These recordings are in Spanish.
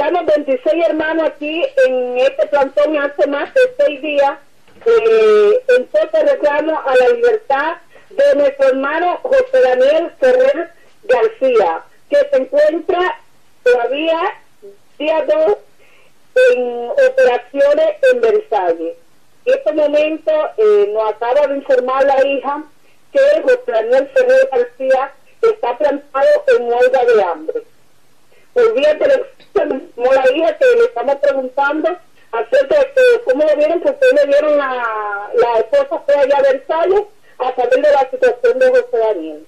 Estamos 26 hermanos aquí en este plantón hace más de 6 días. Entonces reclamo a la libertad de nuestro hermano José Daniel Ferrer García, que se encuentra todavía día 2 en operaciones en Versalles. En este momento nos acaba de informar la hija que José Daniel Ferrer García está plantado en huelga de hambre. Por vía telefónica, como la hija que le estamos preguntando acerca de cómo lo vieron, porque le dieron la esposa fue allá a Versalles a saber de la situación de José Daniel.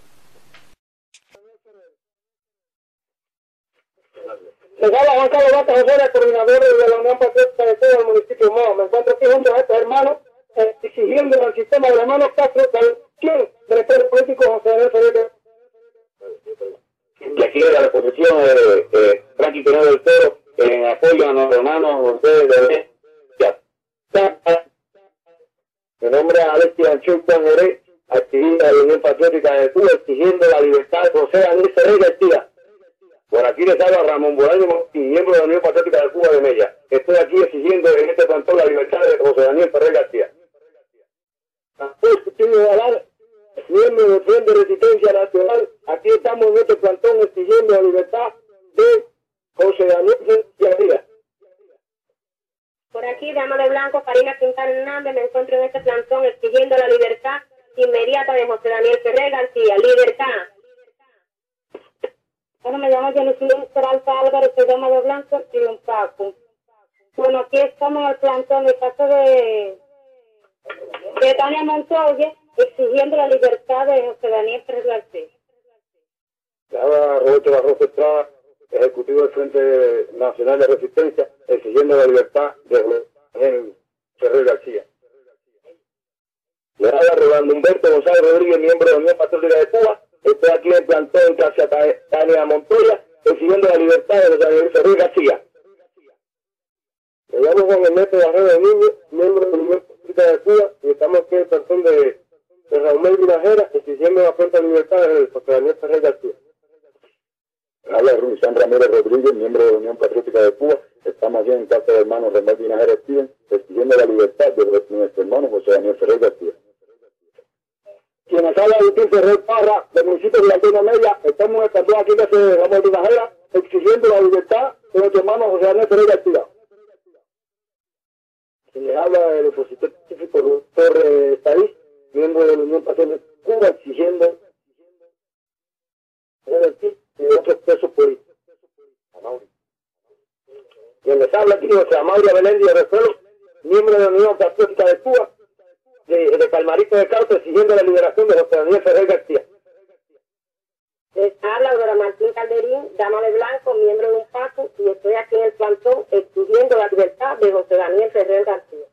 Llegaba Juan Carlos Vata José, coordinador de la Unión Patriótica de todo el municipio de Moa. Me encuentro aquí junto a estos hermanos exigiendo al sistema de hermanos Castro del director político José Daniel Ferrer. Y aquí la exposición Frankie Pineda del Toro en apoyo a nuestros hermanos de mi nombre es Alexis Anchón Juan Jerez, activista de la Unión Patriótica de Cuba, exigiendo la libertad de José Daniel Ferrer García. Por aquí les habla Ramón Bolaño, miembro de la Unión Patriótica de Cuba de Mella. Estoy aquí exigiendo en este plantón la libertad de José Daniel Ferrer García. Miembro del Frente de Resistencia Nacional, aquí estamos en este plantón exigiendo la libertad de José Daniel García. Por aquí, Dama de Blanco, Karina Quintana Hernández, me encuentro en este plantón exigiendo la libertad inmediata de José Daniel Ferrer García. ¡Libertad! Bueno, me llamo Jennifer Peralta Álvarez, soy Dama de Blanco y un Paco. Bueno, aquí estamos en el plantón, el caso de Tania Montoya, exigiendo la libertad de José Daniel Ferrer García. Habla Roberto Barroso Estrada, ejecutivo del Frente Nacional de Resistencia, exigiendo la libertad de José Daniel Ferrer García. Le habla Rolando Humberto González Rodríguez, miembro de la Unión Patriótica de Cuba. Estoy aquí en el plantón en casa Tania Montoya, exigiendo la libertad de José Daniel Ferrer García. Me llamo Juan Ernesto Barrero de Niño, miembro de la Unión Patriótica de Cuba, y estamos aquí en el plantón de Raúl Vinajera, exigiendo la pronta libertad de José Daniel Ferrer García. Habla Ruizán Ramírez Rodríguez, miembro de la Unión Patriótica de Cuba. Estamos aquí en casa de hermano Raúl Vinajera Steven, exigiendo la libertad de nuestro hermano José Daniel Ferrer García. Quienes habla Agustín Ferrer Parra, del municipio de Latino Media, estamos en el plantón aquí de Ramón Vinajera, exigiendo la libertad de nuestro hermano José Daniel Ferrer García. Quien les habla el opositor científico doctor Taís, miembro de la Unión Patriótica de Cuba, exigiendo y otros presos políticos. Quien les habla aquí José Amaury Belén de Resuelo, miembro de la Unión Patriótica de Cuba, de Palmarito de Cauca, exigiendo la liberación de José Daniel Ferrer García. Les habla Aurora Martín Calderín, Dama de Blanco, miembro de un Paco, y estoy aquí en el plantón exigiendo la libertad de José Daniel Ferrer García.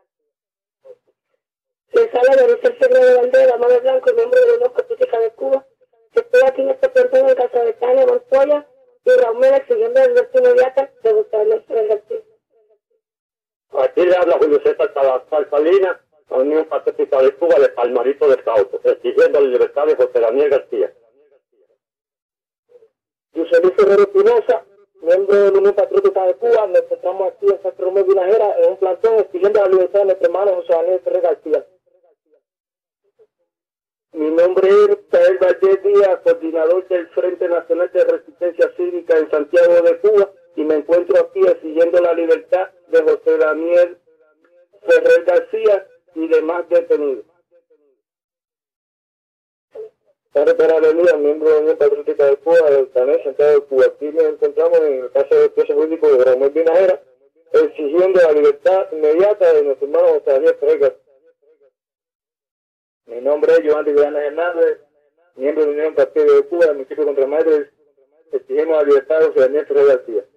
Les habla Marisol Segura de Valdez, Dama de Blanco, miembro de la Unión Patriótica de Cuba. Estoy aquí en este plantón en casa de Tania Montoya y Raúl exigiendo la libertad inmediata de José Daniel Ferrer García. Aquí le habla Julio César Salazar Salinas, la Unión Patriótica de Cuba, de Palmarito de Cauca, exigiendo la libertad de José Daniel García. José Luis Ferrero Espinosa, miembro de la Unión Patriótica de Cuba, nos encontramos aquí en San Romero Vinajera en un plantón exigiendo la libertad de nuestro hermano José Daniel Ferrer García. Mi nombre es Rafael Valdés Díaz, coordinador del Frente Nacional de Resistencia Cívica en Santiago de Cuba, y me encuentro aquí exigiendo la libertad de José Daniel Ferrer García y demás detenidos. Padre Avenida, miembro de la Unión Patriótica de Cuba, del Canal Santiago de Cuba. Aquí nos encontramos en el caso del preso político de Ramón Vinajera, exigiendo la libertad inmediata de nuestro hermano José Daniel Ferrer García. Mi nombre es Giovanni Villanas Hernández, miembro de la Unión Patriótica de Cuba, del municipio de Contramaestre. Exigimos la libertad de José Daniel Ferrer García.